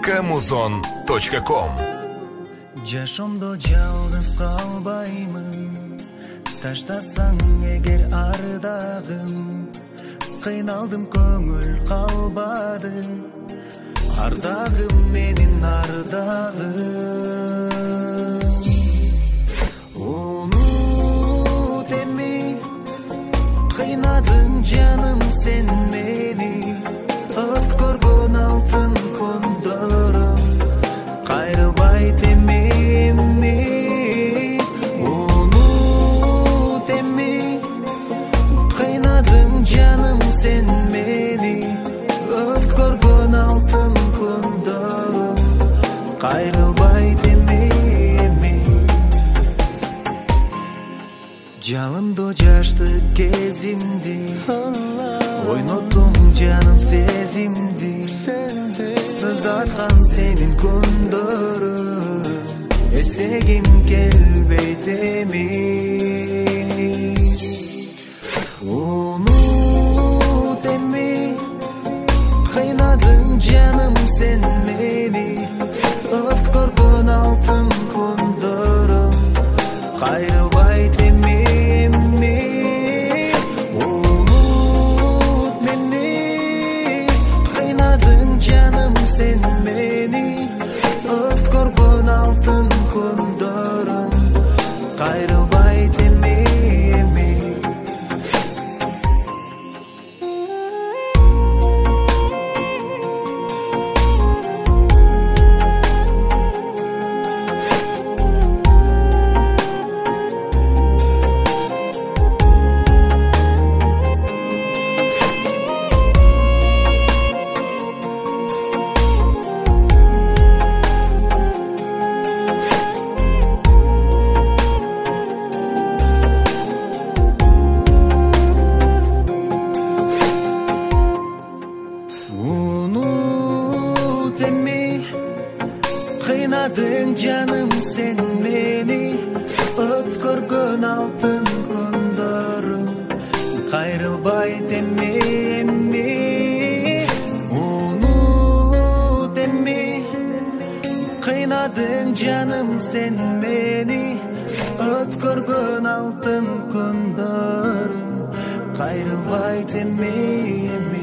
Kamuzon.com. Жашомдо жалгыз калбаймын, таштасаң эгер ардагым. Кыйналдым, көңүл калбады, ардагым менин ардагым. Унут эми, кыйнадың жаным сен мени, өткөргөн алтын кондорум, кайрылбайт эми. Унут эми, кыйнадың жаным сен мени, өткөргөн алтын кондорум, кайрылбайт эми. Жалындо жаштык кезимди, ойноттуң жаным сезимди, сыздаткан сенин күндөрүм, эстегим келбейт эми. Унут эми, кыйнадың жаным сен мени, өткөргөн алтын күндөрүм, кайрылбайт эми. Sen meni, ötkörgön altın kundorum, kayrılbayt emi. Kıynadın canım sen beni, ötkörgön altın kundorum, kayrılbayt emi. Unut emi, kıynadın canım sen beni, ötkörgön altın kundorum, kayrılbayt emi.